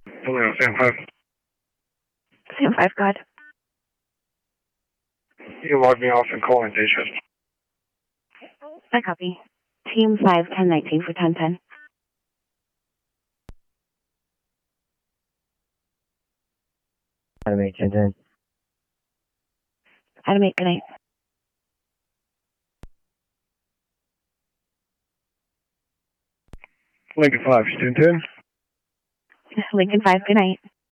Hello, Sam 5. Sam 5, go ahead. You can log me off and call in day shift. I copy. Team 5, 1019 for 1010. Adam 8, 1010. Adam 8, good night. Lincoln 5, 1010. Lincoln 5, good night.